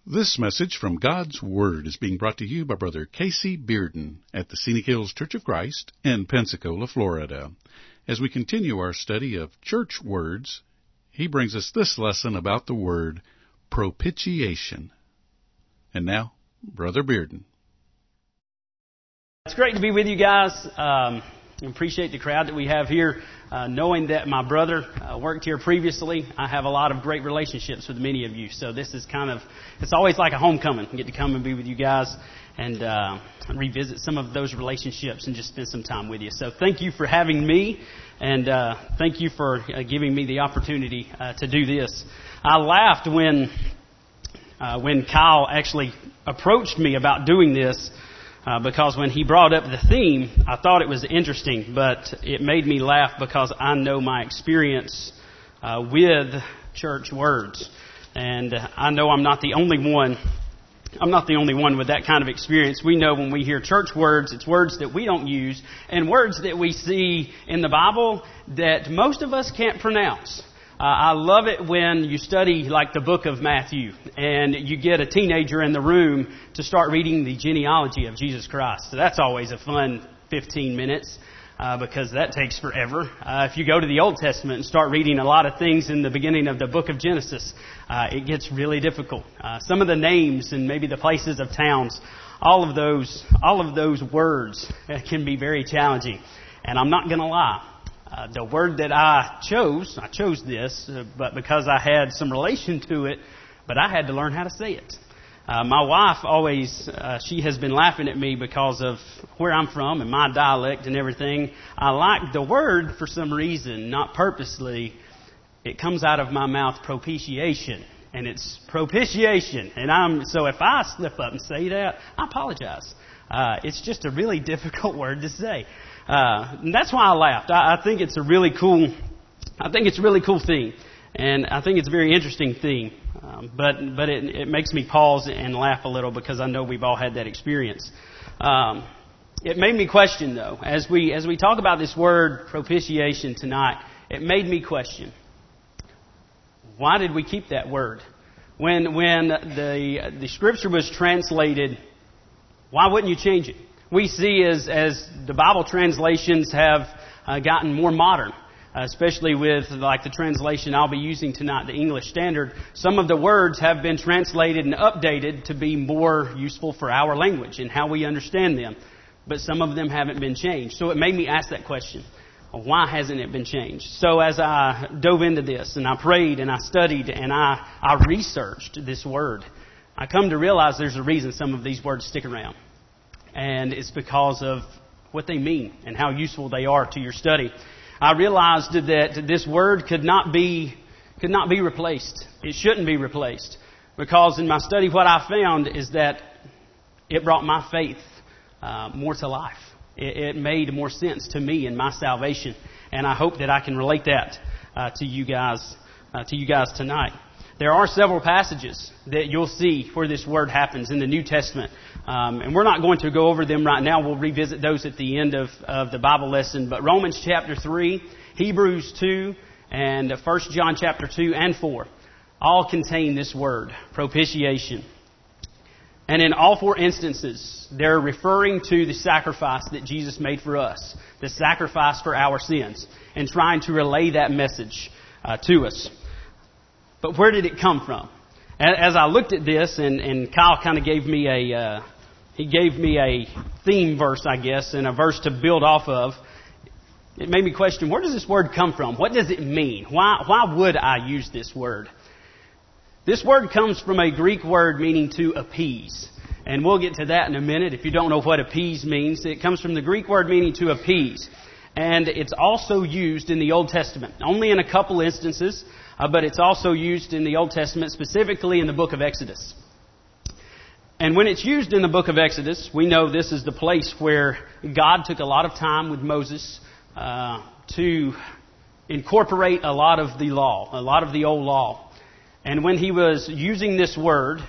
This message from God's Word is being brought to you by Brother Casey Bearden at the Scenic Hills Church of Christ in Pensacola, Florida. As we continue our study of church words, he brings us this lesson about the word propitiation. And now, Brother Bearden. It's great to be with you guys. I appreciate the crowd that we have here. Knowing that my brother worked here previously, I have a lot of great relationships with many of you. So this is it's always like a homecoming. I get to come and be with you guys and revisit some of those relationships and just spend some time with you. So thank you for having me, and thank you for giving me the opportunity to do this. I laughed when Kyle actually approached me about doing this. Because when he brought up the theme, I thought it was interesting, but it made me laugh because I know my experience with church words. And I know I'm not the only one. I'm not the only one with that kind of experience. We know when we hear church words, it's words that we don't use and words that we see in the Bible that most of us can't pronounce. I love it when you study like the book of Matthew and you get a teenager in the room to start reading the genealogy of Jesus Christ. So that's always a fun 15 minutes because that takes forever. If you go to the Old Testament and start reading a lot of things in the beginning of the book of Genesis, it gets really difficult. Some of the names and maybe the places of towns, all of those words can be very challenging. And I'm not going to lie. The word that I chose this, but because I had some relation to it, but I had to learn how to say it. My wife always, she has been laughing at me because of where I'm from and my dialect and everything. I like the word for some reason, not purposely. It comes out of my mouth, propitiation, and it's propitiation. So if I slip up and say that, I apologize. It's just a really difficult word to say. And that's why I laughed. I think it's a really cool theme, and I think it's a very interesting theme. But it makes me pause and laugh a little because I know we've all had that experience. It made me question though, as we talk about this word propitiation tonight, it made me question, why did we keep that word? When the scripture was translated, why wouldn't you change it? We see as the Bible translations have gotten more modern, especially with like the translation I'll be using tonight, the English Standard. Some of the words have been translated and updated to be more useful for our language and how we understand them. But some of them haven't been changed. So it made me ask that question. Why hasn't it been changed? So as I dove into this and I prayed and I studied and I researched this word, I come to realize there's a reason some of these words stick around. And it's because of what they mean and how useful they are to your study. I realized that this word could not be replaced. It shouldn't be replaced. Because in my study, what I found is that it brought my faith more to life. It made more sense to me in my salvation. And I hope that I can relate that to you guys tonight. There are several passages that you'll see where this word happens in the New Testament. And we're not going to go over them right now. We'll revisit those at the end of the Bible lesson. But Romans chapter 3, Hebrews 2, and 1 John chapter 2 and 4 all contain this word, propitiation. And in all four instances, they're referring to the sacrifice that Jesus made for us, the sacrifice for our sins, and trying to relay that message to us. But where did it come from? As I looked at this, and Kyle kind of gave me a theme verse, I guess, and a verse to build off of, it made me question, where does this word come from? What does it mean? Why would I use this word? This word comes from a Greek word meaning to appease. And we'll get to that in a minute if you don't know what appease means. It comes from the Greek word meaning to appease. And it's also used in the Old Testament, only in a couple instances. But it's also used in the Old Testament, specifically in the book of Exodus. And when it's used in the book of Exodus, we know this is the place where God took a lot of time with Moses to incorporate a lot of the law, a lot of the old law. And when he was using this word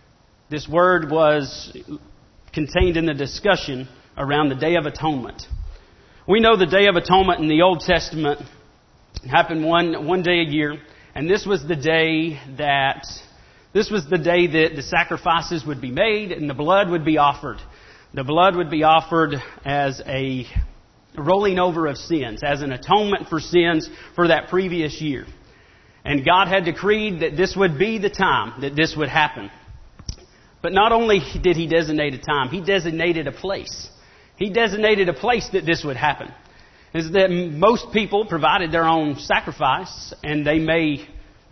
was contained in the discussion around the Day of Atonement. We know the Day of Atonement in the Old Testament happened one day a year. And this was the day that This was the day that the sacrifices would be made and the blood would be offered. The blood would be offered as a rolling over of sins, as an atonement for sins for that previous year. And God had decreed that this would be the time that this would happen. But not only did He designate a time, He designated a place. He designated a place that this would happen. Is that most people provided their own sacrifice, and they may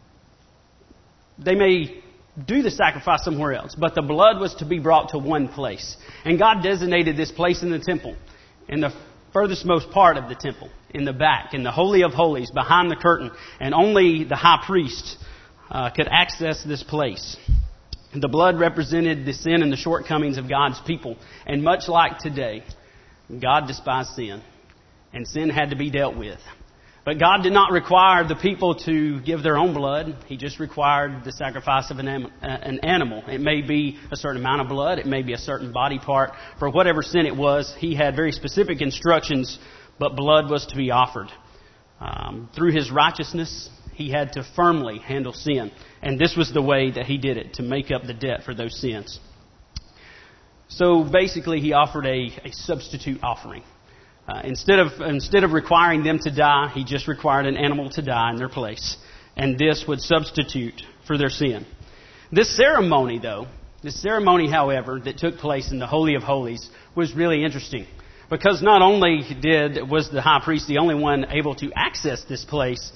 do the sacrifice somewhere else. But the blood was to be brought to one place. And God designated this place in the temple, in the furthest most part of the temple, in the back, in the Holy of Holies, behind the curtain. And only the high priest could access this place. The blood represented the sin and the shortcomings of God's people. And much like today, God despised sin, and sin had to be dealt with. But God did not require the people to give their own blood. He just required the sacrifice of an animal. It may be a certain amount of blood. It may be a certain body part. For whatever sin it was, He had very specific instructions, but blood was to be offered. Through His righteousness, He had to firmly handle sin. And this was the way that He did it, to make up the debt for those sins. So basically, He offered a substitute offering. Instead of requiring them to die, He just required an animal to die in their place. And this would substitute for their sin. This ceremony, however, that took place in the Holy of Holies was really interesting. Because not only was the high priest the only one able to access this place,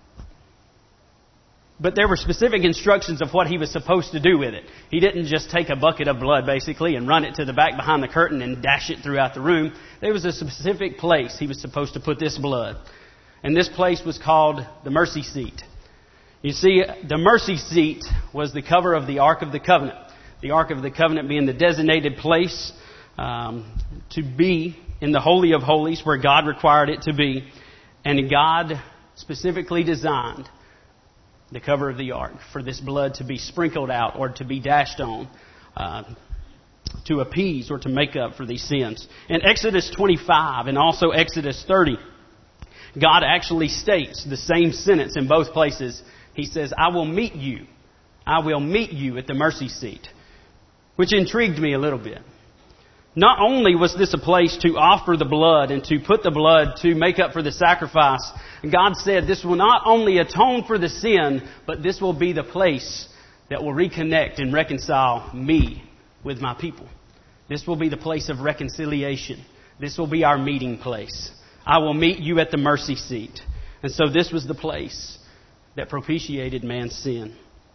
but there were specific instructions of what he was supposed to do with it. He didn't just take a bucket of blood, basically, and run it to the back behind the curtain and dash it throughout the room. There was a specific place he was supposed to put this blood. And this place was called the mercy seat. You see, the mercy seat was the cover of the Ark of the Covenant. The Ark of the Covenant being the designated place to be in the Holy of Holies, where God required it to be. And God specifically designed the cover of the ark for this blood to be sprinkled out or to be dashed on, to appease or to make up for these sins. In Exodus 25 and also Exodus 30, God actually states the same sentence in both places. He says, I will meet you at the mercy seat, which intrigued me a little bit. Not only was this a place to offer the blood and to put the blood to make up for the sacrifice, God said this will not only atone for the sin, but this will be the place that will reconnect and reconcile me with my people. This will be the place of reconciliation. This will be our meeting place. I will meet you at the mercy seat. And so this was the place that propitiated man's sin.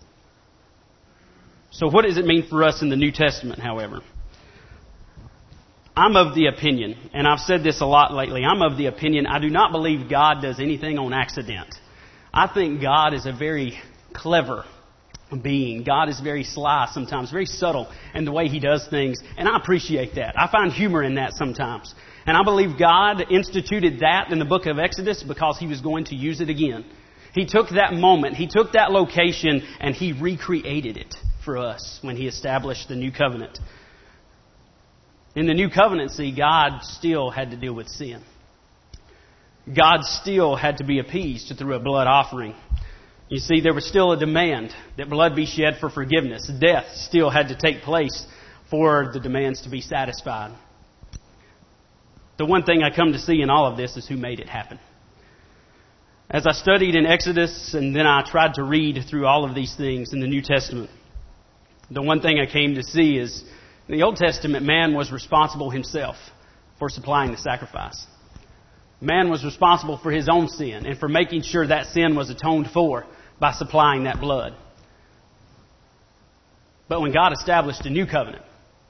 So what does it mean for us in the New Testament, however? I'm of the opinion, and I've said this a lot lately, I'm of the opinion I do not believe God does anything on accident. I think God is a very clever being. God is very sly sometimes, very subtle in the way He does things, and I appreciate that. I find humor in that sometimes. And I believe God instituted that in the book of Exodus because He was going to use it again. He took that moment, He took that location, and He recreated it for us when He established the new covenant. In the new covenant, God still had to deal with sin. God still had to be appeased through a blood offering. You see, there was still a demand that blood be shed for forgiveness. Death still had to take place for the demands to be satisfied. The one thing I come to see in all of this is who made it happen. As I studied in Exodus and then I tried to read through all of these things in the New Testament, the one thing I came to see is in the Old Testament, man was responsible himself for supplying the sacrifice. Man was responsible for his own sin and for making sure that sin was atoned for by supplying that blood. But when God established a new covenant,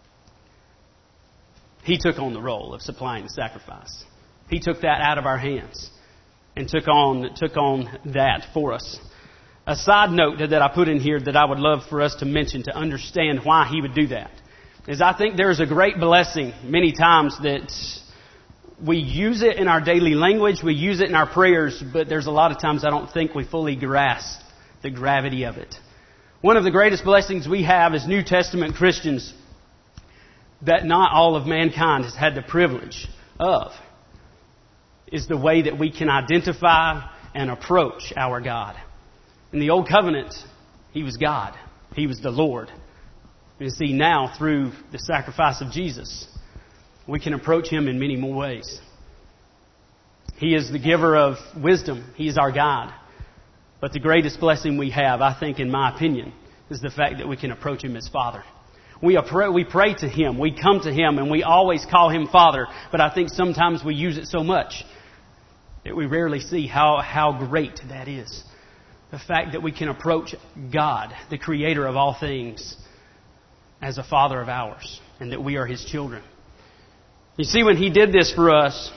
He took on the role of supplying the sacrifice. He took that out of our hands and took on that for us. A side note that I put in here that I would love for us to mention to understand why He would do that is I think there is a great blessing many times that we use it in our daily language, we use it in our prayers, but there's a lot of times I don't think we fully grasp the gravity of it. One of the greatest blessings we have as New Testament Christians that not all of mankind has had the privilege of is the way that we can identify and approach our God. In the Old Covenant, He was God. He was the Lord. You see, now through the sacrifice of Jesus, we can approach Him in many more ways. He is the giver of wisdom. He is our God. But the greatest blessing we have, I think, in my opinion, is the fact that we can approach Him as Father. We pray to Him. We come to Him, and we always call Him Father. But I think sometimes we use it so much that we rarely see how great that is. The fact that we can approach God, the Creator of all things, as a Father of ours, and that we are His children. You see, when He did this for us,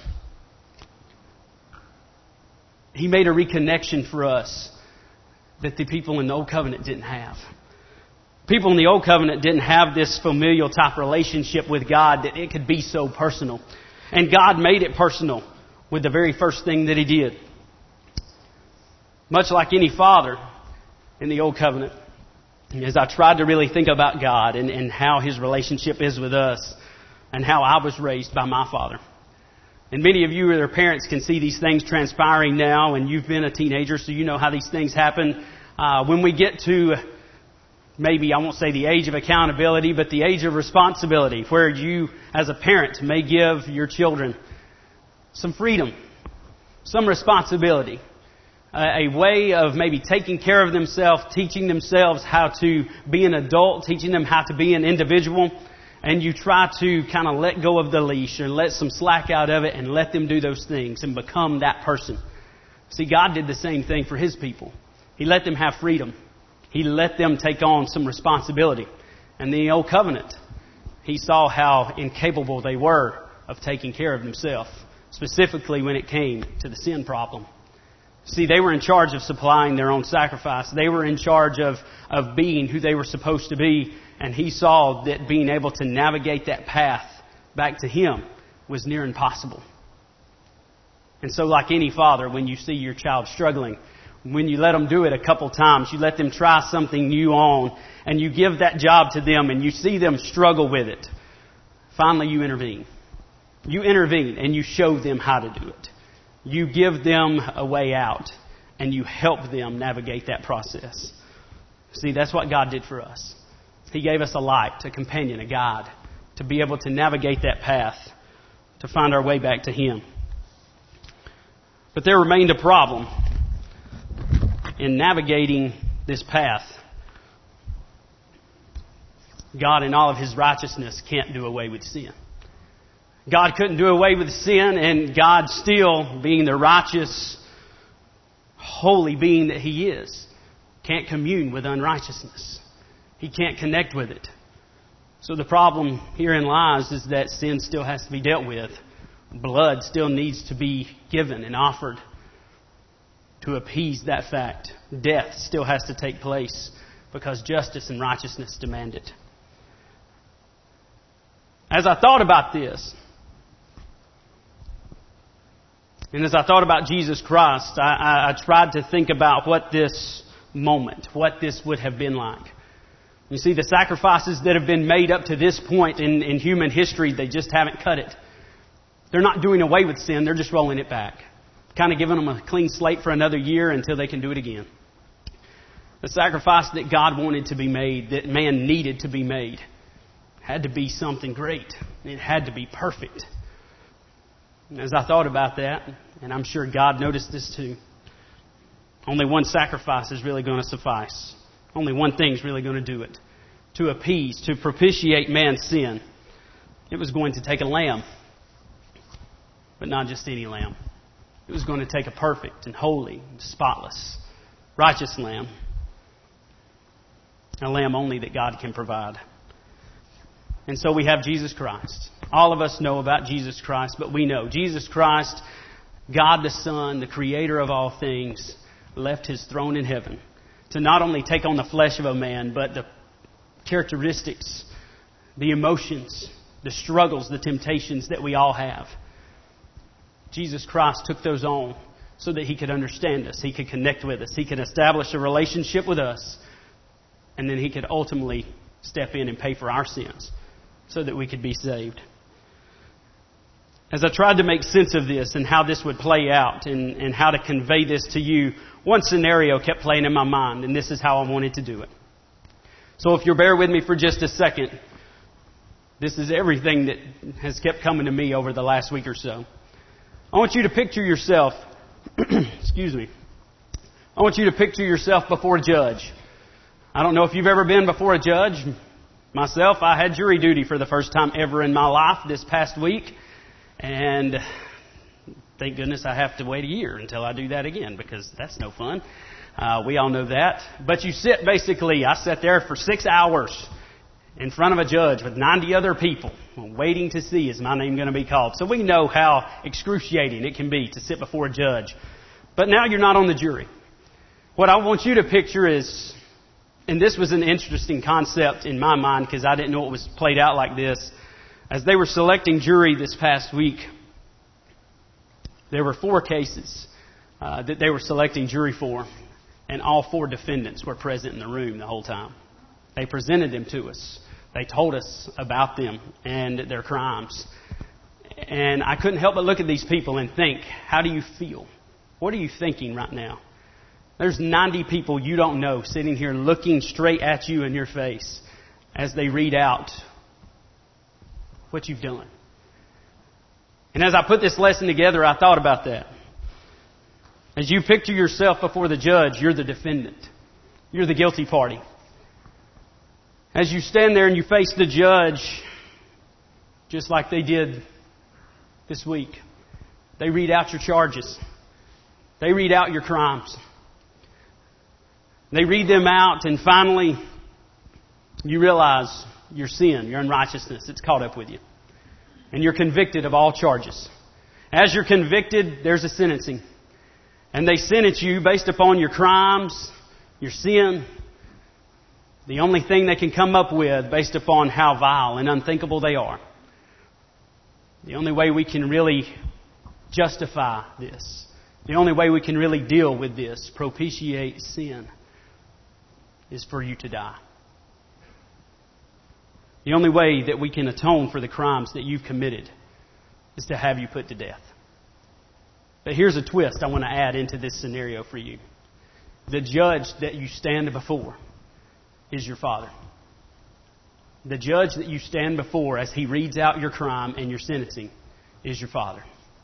He made a reconnection for us that the people in the Old Covenant didn't have. People in the Old Covenant didn't have this familial type relationship with God that it could be so personal. And God made it personal with the very first thing that He did. Much like any father in the Old Covenant, as I tried to really think about God and how His relationship is with us and how I was raised by my father. And many of you, their parents, can see these things transpiring now, and you've been a teenager, so you know how these things happen. When we get to maybe, I won't say the age of accountability, but the age of responsibility, where you, as a parent, may give your children some freedom, some responsibility, a way of maybe taking care of themselves, teaching themselves how to be an adult, teaching them how to be an individual. And you try to kind of let go of the leash or let some slack out of it and let them do those things and become that person. See, God did the same thing for His people. He let them have freedom. He let them take on some responsibility. And in the Old Covenant, He saw how incapable they were of taking care of themselves, specifically when it came to the sin problem. See, they were in charge of supplying their own sacrifice. They were in charge of being who they were supposed to be. And He saw that being able to navigate that path back to Him was near impossible. And so like any father, when you see your child struggling, when you let them do it a couple times, you let them try something new on, and you give that job to them and you see them struggle with it, finally you intervene. You intervene and you show them how to do it. You give them a way out and you help them navigate that process. See, that's what God did for us. He gave us a light, a companion, a guide, to be able to navigate that path, to find our way back to Him. But there remained a problem in navigating this path. God, in all of His righteousness, can't do away with sin. God couldn't do away with sin, and God still, being the righteous, holy being that He is, can't commune with unrighteousness. He can't connect with it. So the problem herein lies is that sin still has to be dealt with. Blood still needs to be given and offered to appease that fact. Death still has to take place because justice and righteousness demand it. As I thought about this, and as I thought about Jesus Christ, I tried to think about what this moment, what this would have been like. You see, the sacrifices that have been made up to this point in human history, they just haven't cut it. They're not doing away with sin, they're just rolling it back. Kind of giving them a clean slate for another year until they can do it again. The sacrifice that God wanted to be made, that man needed to be made, had to be something great. It had to be perfect. And as I thought about that, and I'm sure God noticed this too, only one sacrifice is really going to suffice. Only one thing's really going to do it. To appease, to propitiate man's sin. It was going to take a lamb. But not just any lamb. It was going to take a perfect and holy, and spotless, righteous lamb. A lamb only that God can provide. And so we have Jesus Christ. All of us know about Jesus Christ, but we know Jesus Christ, God the Son, the Creator of all things, left His throne in heaven to not only take on the flesh of a man, but the characteristics, the emotions, the struggles, the temptations that we all have. Jesus Christ took those on so that He could understand us. He could connect with us. He could establish a relationship with us. And then He could ultimately step in and pay for our sins so that we could be saved. As I tried to make sense of this and how this would play out and how to convey this to you, one scenario kept playing in my mind, and this is how I wanted to do it. So if you'll bear with me for just a second, this is everything that has kept coming to me over the last week or so. I want you to picture yourself, excuse me, I want you to picture yourself before a judge. I don't know if you've ever been before a judge. Myself, I had jury duty for the first time ever in my life this past week. And thank goodness I have to wait a year until I do that again, because that's no fun. We all know that. But you sit basically, I sat there for 6 hours in front of a judge with 90 other people waiting to see is my name going to be called. So we know how excruciating it can be to sit before a judge. But now you're not on the jury. What I want you to picture is, and this was an interesting concept in my mind because I didn't know it was played out like this. As they were selecting jury this past week, there were 4 cases that they were selecting jury for, and all 4 defendants were present in the room the whole time. They presented them to us. They told us about them and their crimes. And I couldn't help but look at these people and think, how do you feel? What are you thinking right now? There's 90 people you don't know sitting here looking straight at you in your face as they read out what you've done. And as I put this lesson together, I thought about that. As you picture yourself before the judge, you're the defendant. You're the guilty party. As you stand there and you face the judge, just like they did this week, they read out your charges. They read out your crimes. They read them out, and finally, you realize your sin, your unrighteousness, it's caught up with you. And you're convicted of all charges. As you're convicted, there's a sentencing. And they sentence you based upon your crimes, your sin, the only thing they can come up with based upon how vile and unthinkable they are. The only way we can really justify this, the only way we can really deal with this, propitiate sin, is for you to die. The only way that we can atone for the crimes that you've committed is to have you put to death. But here's a twist I want to add into this scenario for you. The judge that you stand before is your Father. The judge that you stand before as He reads out your crime and your sentencing is your Father.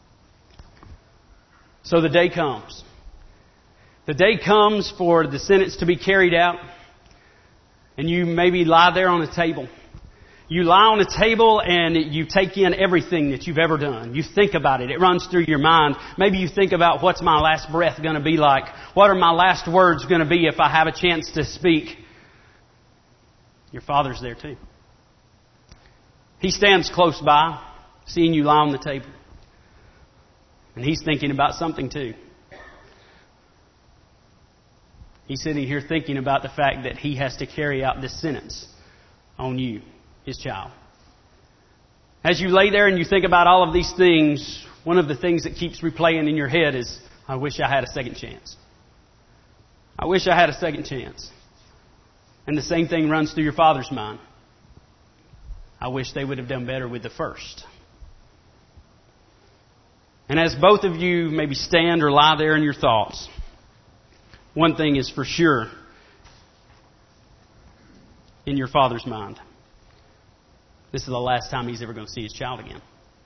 So the day comes. The day comes for the sentence to be carried out, and you maybe lie there on a table. You lie on a table and you take in everything that you've ever done. You think about it. It runs through your mind. Maybe you think about, what's my last breath going to be like? What are my last words going to be if I have a chance to speak? Your Father's there too. He stands close by, seeing you lie on the table. And He's thinking about something too. He's sitting here thinking about the fact that He has to carry out this sentence on you, His child. As you lay there and you think about all of these things, one of the things that keeps replaying in your head is, I wish I had a second chance. I wish I had a second chance. And the same thing runs through your Father's mind. I wish they would have done better with the first. And as both of you maybe stand or lie there in your thoughts, one thing is for sure in your Father's mind. This is the last time He's ever going to see His child again.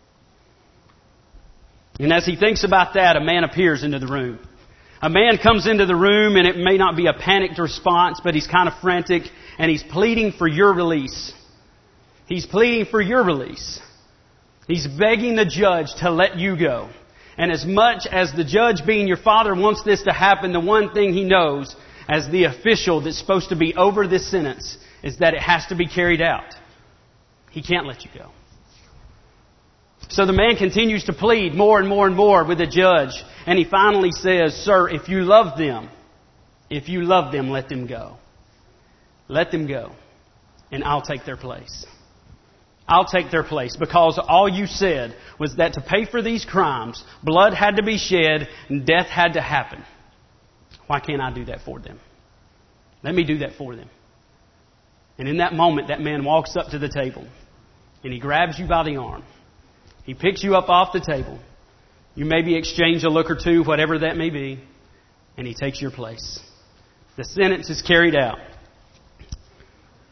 And as He thinks about that, a man appears into the room. A man comes into the room, and it may not be a panicked response, but he's kind of frantic, and he's pleading for your release. He's pleading for your release. He's begging the judge to let you go. And as much as the judge, being your Father, wants this to happen, the one thing he knows as the official that's supposed to be over this sentence is that it has to be carried out. He can't let you go. So the man continues to plead more and more and more with the judge. And he finally says, "Sir, if you love them, let them go. Let them go. And I'll take their place. I'll take their place, because all you said was that to pay for these crimes, blood had to be shed and death had to happen. Why can't I do that for them? Let me do that for them." And in that moment, that man walks up to the table and he grabs you by the arm. He picks you up off the table. You maybe exchange a look or two, whatever that may be, and he takes your place. The sentence is carried out.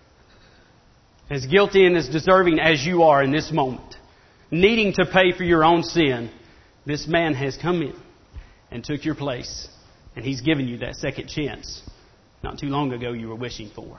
as guilty and as deserving as you are in this moment, needing to pay for your own sin, this man has come in and took your place. And He's given you that second chance not too long ago you were wishing for.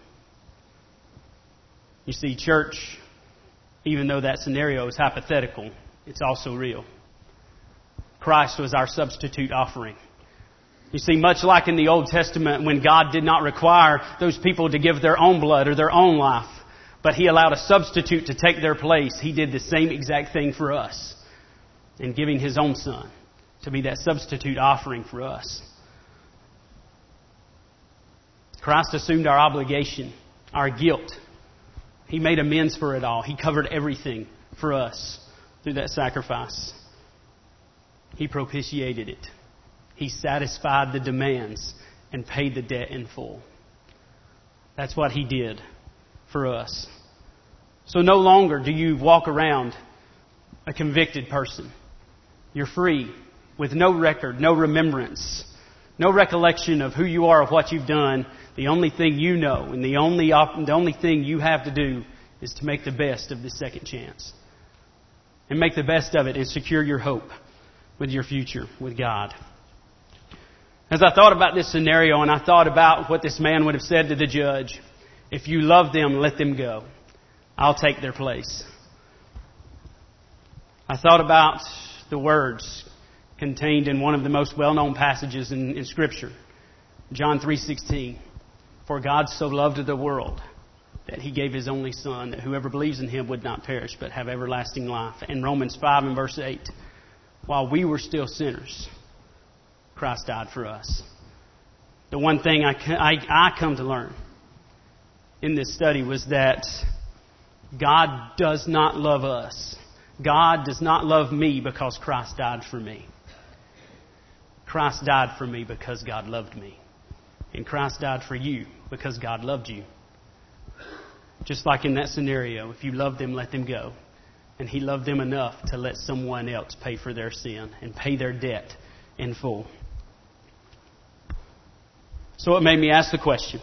You see, church, even though that scenario is hypothetical, it's also real. Christ was our substitute offering. You see, much like in the Old Testament when God did not require those people to give their own blood or their own life, but He allowed a substitute to take their place, He did the same exact thing for us in giving His own Son to be that substitute offering for us. Christ assumed our obligation, our guilt. He made amends for it all. He covered everything for us through that sacrifice. He propitiated it. He satisfied the demands and paid the debt in full. That's what He did for us. So no longer do you walk around a convicted person. You're free with no record, no remembrance, no recollection of who you are, of what you've done. The only thing you know and the only thing you have to do is to make the best of this second chance. And make the best of it and secure your hope with your future with God. As I thought about this scenario and I thought about what this man would have said to the judge, if you love them, let them go. I'll take their place. I thought about the words contained in one of the most well-known passages in Scripture, John 3:16. For God so loved the world that He gave His only Son, that whoever believes in Him would not perish but have everlasting life. And Romans 5 and verse 8. While we were still sinners, Christ died for us. The one thing I come to learn in this study was that God does not love us. God does not love me because Christ died for me. Christ died for me because God loved me. And Christ died for you because God loved you. Just like in that scenario, if you love them, let them go. And He loved them enough to let someone else pay for their sin and pay their debt in full. So it made me ask the question.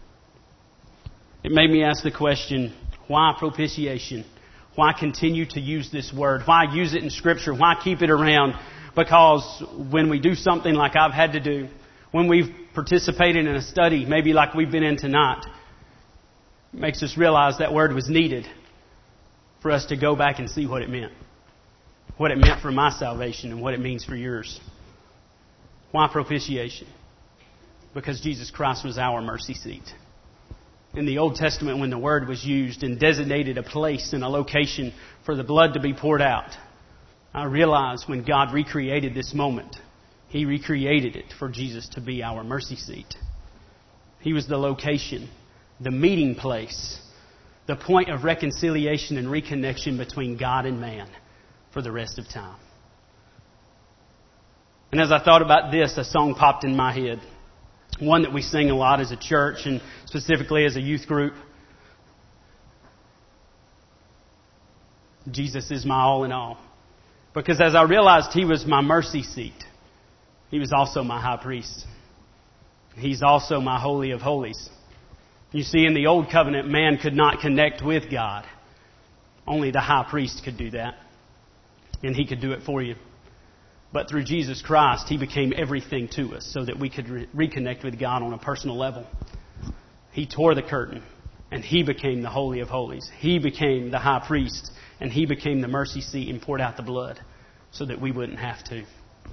Why propitiation? Why continue to use this word? Why use it in Scripture? Why keep it around? Because when we do something like I've had to do, when we've participated in a study, maybe like we've been in tonight, it makes us realize that word was needed for us to go back and see what it meant. What it meant for my salvation and what it means for yours. Why propitiation? Because Jesus Christ was our mercy seat. In the Old Testament, when the word was used and designated a place and a location for the blood to be poured out, I realized when God recreated this moment, He recreated it for Jesus to be our mercy seat. He was the location, the meeting place, the point of reconciliation and reconnection between God and man for the rest of time. And as I thought about this, a song popped in my head. One that we sing a lot as a church and specifically as a youth group. Jesus is my all in all. Because as I realized He was my mercy seat, He was also my high priest. He's also my holy of holies. You see, in the old covenant, man could not connect with God. Only the high priest could do that. And he could do it for you. But through Jesus Christ, He became everything to us so that we could reconnect with God on a personal level. He tore the curtain and He became the Holy of Holies. He became the high priest and He became the mercy seat and poured out the blood so that we wouldn't have to.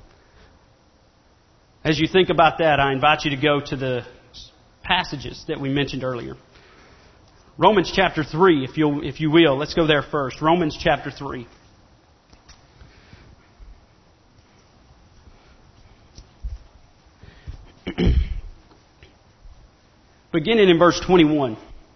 As you think about that, I invite you to go to the passages that we mentioned earlier. Romans chapter 3, if you will. Let's go there first. Romans chapter 3. Beginning in verse 21. It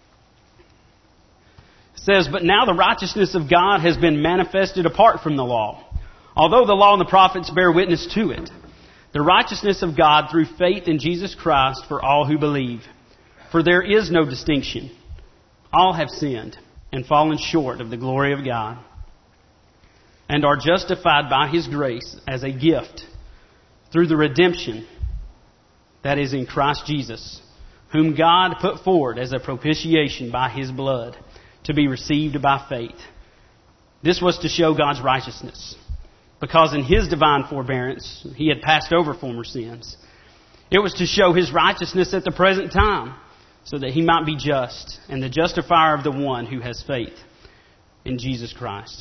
says, But now the righteousness of God has been manifested apart from the law, although the law and the prophets bear witness to it. The righteousness of God through faith in Jesus Christ for all who believe. For there is no distinction. All have sinned and fallen short of the glory of God, and are justified by His grace as a gift through the redemption that is in Christ Jesus, whom God put forward as a propitiation by His blood to be received by faith. This was to show God's righteousness, because in His divine forbearance He had passed over former sins. It was to show His righteousness at the present time, so that He might be just and the justifier of the one who has faith in Jesus Christ.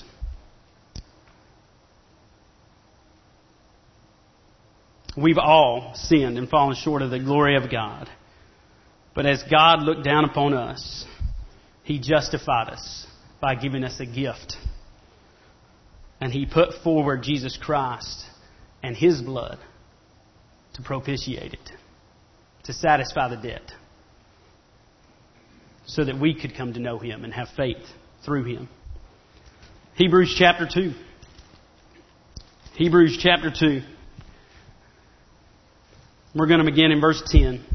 We've all sinned and fallen short of the glory of God. But as God looked down upon us, He justified us by giving us a gift. And He put forward Jesus Christ and His blood to propitiate it, to satisfy the debt, so that we could come to know Him and have faith through Him. Hebrews chapter 2. Hebrews chapter 2. We're going to begin in verse 10. It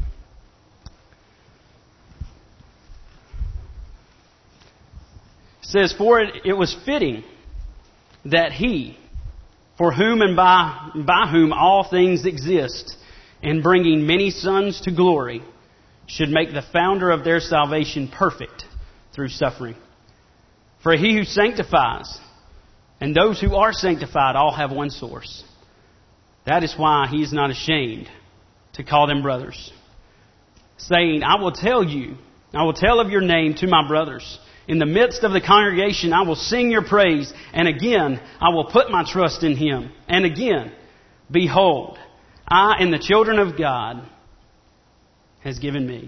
says, "For it was fitting that He, for whom and by whom all things exist, in bringing many sons to glory, should make the founder of their salvation perfect through suffering. For He who sanctifies and those who are sanctified all have one source. That is why He is not ashamed to call them brothers, saying, I will tell of your name to my brothers. In the midst of the congregation I will sing your praise, and again I will put my trust in Him. And again, behold, I and the children of God has given me.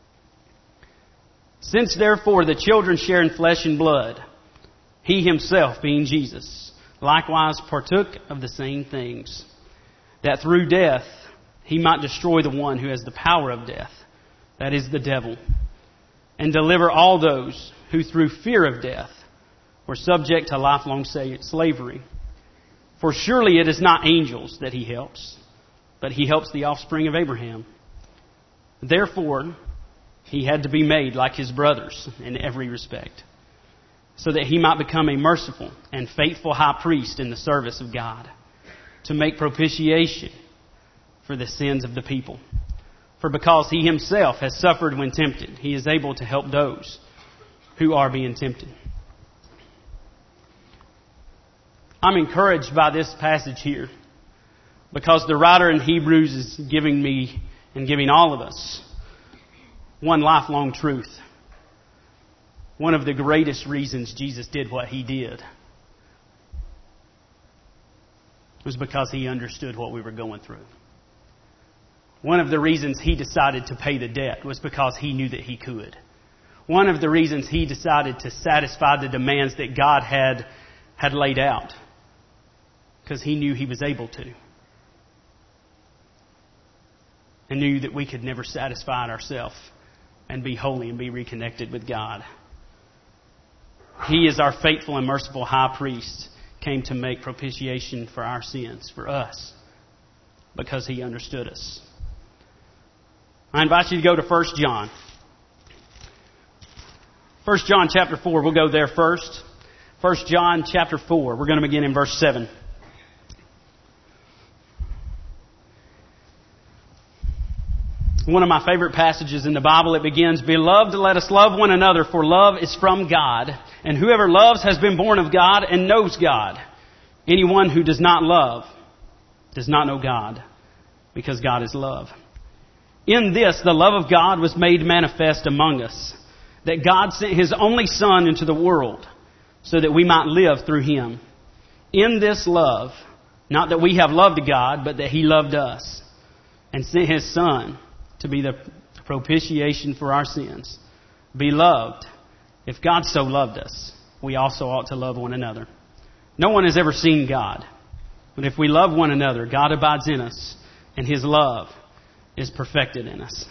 Since therefore the children share in flesh and blood, He Himself, being Jesus, likewise partook of the same things, that through death He might destroy the one who has the power of death, that is the devil, and deliver all those who through fear of death were subject to lifelong slavery. For surely it is not angels that He helps, but He helps the offspring of Abraham. Therefore, He had to be made like His brothers in every respect, so that He might become a merciful and faithful high priest in the service of God, to make propitiation for the sins of the people. For because He Himself has suffered when tempted, He is able to help those who are being tempted." I'm encouraged by this passage here, because the writer in Hebrews is giving me and giving all of us one lifelong truth. One of the greatest reasons Jesus did what He did was because He understood what we were going through. One of the reasons He decided to pay the debt was because He knew that He could. One of the reasons He decided to satisfy the demands that God had laid out, because He knew He was able to. And knew that we could never satisfy it ourselves and be holy and be reconnected with God. He, as our faithful and merciful high priest, came to make propitiation for our sins, for us, because He understood us. I invite you to go to 1 John. 1 John chapter 4, we'll go there first. 1 John chapter 4, we're going to begin in verse 7. One of my favorite passages in the Bible. It begins, "Beloved, let us love one another, for love is from God. And whoever loves has been born of God and knows God. Anyone who does not love does not know God, because God is love. In this, the love of God was made manifest among us, that God sent His only Son into the world, so that we might live through Him. In this love, not that we have loved God, but that He loved us, and sent His Son to be the propitiation for our sins. Beloved, if God so loved us, we also ought to love one another. No one has ever seen God, but if we love one another, God abides in us, and His love is perfected in us."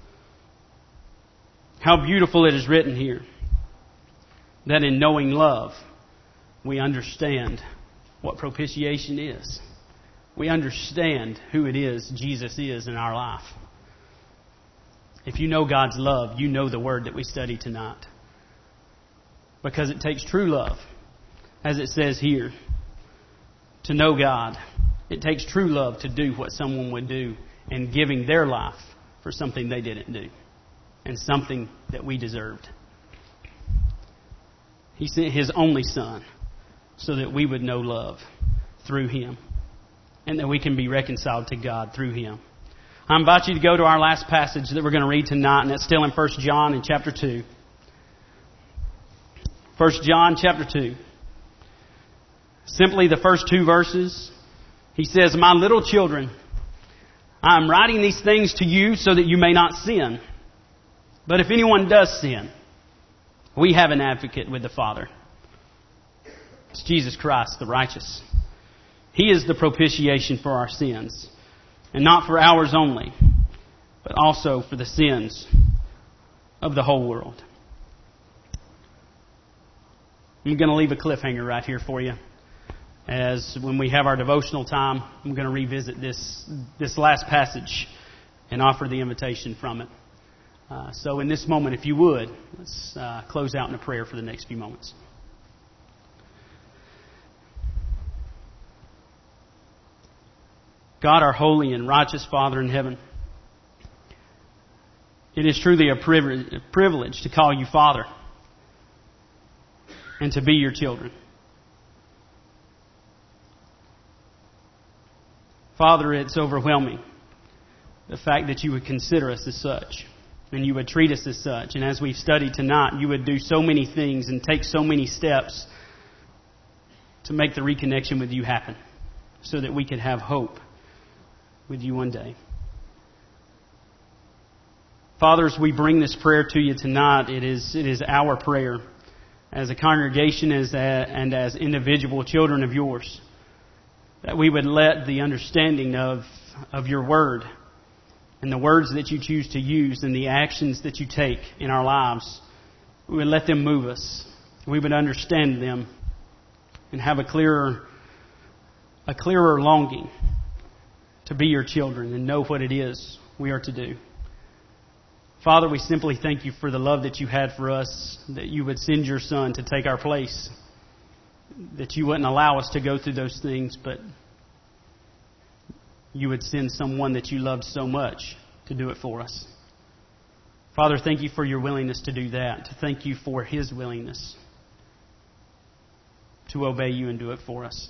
How beautiful it is written here that in knowing love, we understand what propitiation is. We understand who it is Jesus is in our life. If you know God's love, you know the word that we study tonight. Because it takes true love, as it says here, to know God. It takes true love to do what someone would do in giving their life for something they didn't do and something that we deserved. He sent His only Son so that we would know love through Him and that we can be reconciled to God through Him. I invite you to go to our last passage that we're going to read tonight, and that's still in 1 John in chapter 2. 1 John chapter 2. Simply the first 2 verses. He says, "My little children, I am writing these things to you so that you may not sin. But if anyone does sin, we have an advocate with the Father. It's Jesus Christ, the righteous. He is the propitiation for our sins, and not for ours only, but also for the sins of the whole world." I'm going to leave a cliffhanger right here for you. As when we have our devotional time, I'm going to revisit this last passage and offer the invitation from it. So in this moment, if you would, let's close out in a prayer for the next few moments. God, our holy and righteous Father in heaven, it is truly a privilege to call you Father and to be your children. Father, it's overwhelming, the fact that you would consider us as such, and you would treat us as such. And as we've studied tonight, you would do so many things and take so many steps to make the reconnection with you happen, so that we could have hope with you one day. Father, as we bring this prayer to you tonight, it is our prayer as a congregation and as individual children of yours, that we would let the understanding of your word and the words that you choose to use and the actions that you take in our lives, we would let them move us. We would understand them and have a clearer longing to be your children and know what it is we are to do. Father, we simply thank you for the love that you had for us, that you would send your Son to take our place, that you wouldn't allow us to go through those things, but you would send someone that you loved so much to do it for us. Father, thank you for your willingness to do that. Thank you for His willingness to obey you and do it for us.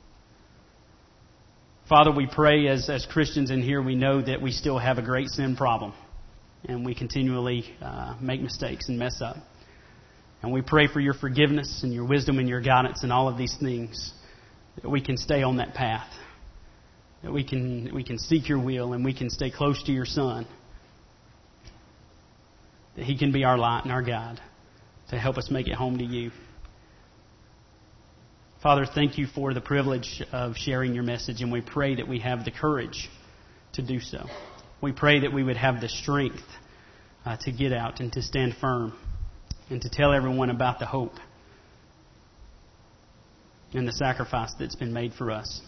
Father, we pray as Christians in here, we know that we still have a great sin problem. And we continually make mistakes and mess up. And we pray for your forgiveness and your wisdom and your guidance in all of these things, that we can stay on that path, that we can seek your will and we can stay close to your Son, that He can be our light and our guide to help us make it home to you. Father, thank you for the privilege of sharing your message, and we pray that we have the courage to do so. We pray that we would have the strength to get out and to stand firm and to tell everyone about the hope and the sacrifice that's been made for us.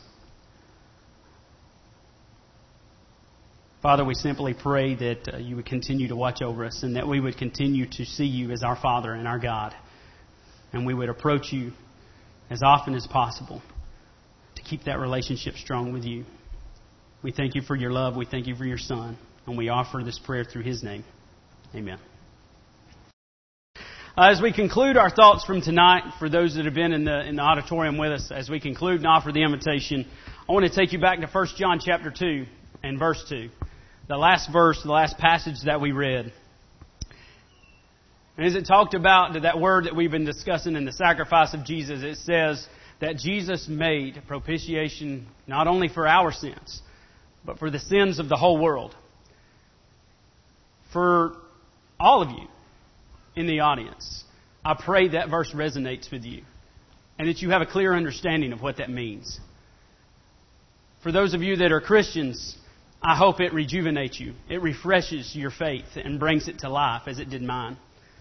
Father, we simply pray that you would continue to watch over us and that we would continue to see you as our Father and our God. And we would approach you as often as possible to keep that relationship strong with you. We thank you for your love. We thank you for your Son. And we offer this prayer through His name. Amen. As we conclude our thoughts from tonight, for those that have been in the auditorium with us, as we conclude and offer the invitation, I want to take you back to 1 John chapter 2 and verse 2. The last verse, the last passage that we read. And as it talked about that word that we've been discussing in the sacrifice of Jesus, it says that Jesus made propitiation not only for our sins, but for the sins of the whole world. For all of you in the audience, I pray that verse resonates with you and that you have a clear understanding of what that means. For those of you that are Christians, I hope it rejuvenates you. It refreshes your faith and brings it to life as it did mine.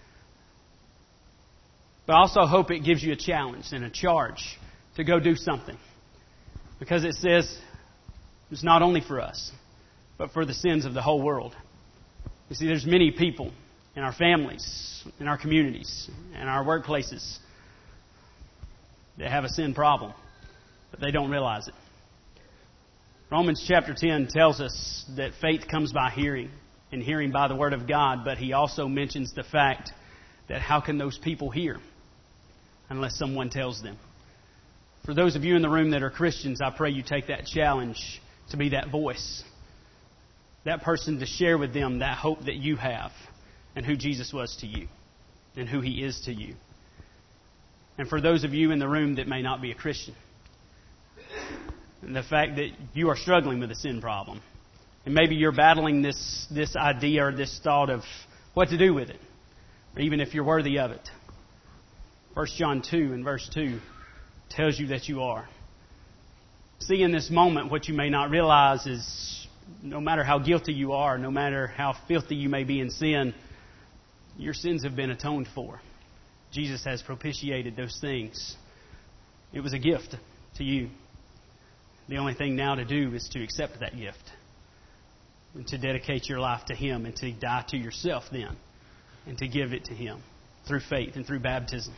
But I also hope it gives you a challenge and a charge to go do something. Because it says it's not only for us, but for the sins of the whole world. You see, there's many people in our families, in our communities, in our workplaces that have a sin problem, but they don't realize it. Romans chapter 10 tells us that faith comes by hearing, and hearing by the Word of God, but he also mentions the fact that how can those people hear unless someone tells them. For those of you in the room that are Christians, I pray you take that challenge to be that voice, that person to share with them that hope that you have and who Jesus was to you and who He is to you. And for those of you in the room that may not be a Christian, and the fact that you are struggling with a sin problem, and maybe you're battling this idea or this thought of what to do with it, or even if you're worthy of it. 1 John 2 and verse 2 tells you that you are. See, in this moment, what you may not realize is no matter how guilty you are, no matter how filthy you may be in sin, your sins have been atoned for. Jesus has propitiated those things. It was a gift to you. The only thing now to do is to accept that gift and to dedicate your life to Him and to die to yourself then and to give it to Him through faith and through baptism.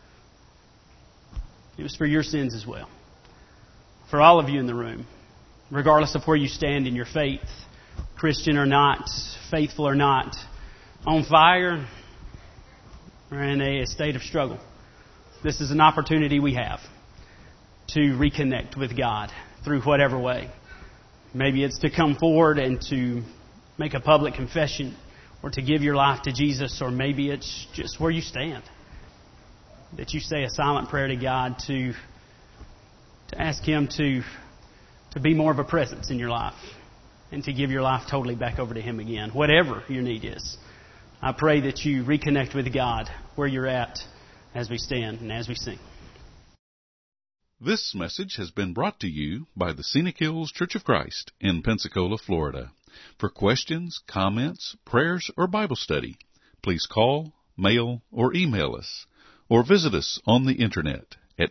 It was for your sins as well. For all of you in the room, regardless of where you stand in your faith, Christian or not, faithful or not, on fire or in a state of struggle, this is an opportunity we have to reconnect with God through whatever way. Maybe it's to come forward and to make a public confession or to give your life to Jesus, or maybe it's just where you stand, that you say a silent prayer to God to ask Him to be more of a presence in your life and to give your life totally back over to Him again, whatever your need is. I pray that you reconnect with God where you're at as we stand and as we sing. This message has been brought to you by the Scenic Hills Church of Christ in Pensacola, Florida. For questions, comments, prayers, or Bible study, please call, mail, or email us, or visit us on the internet at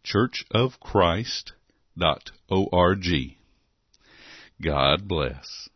ScenicHillsChurchofChrist.org. God bless.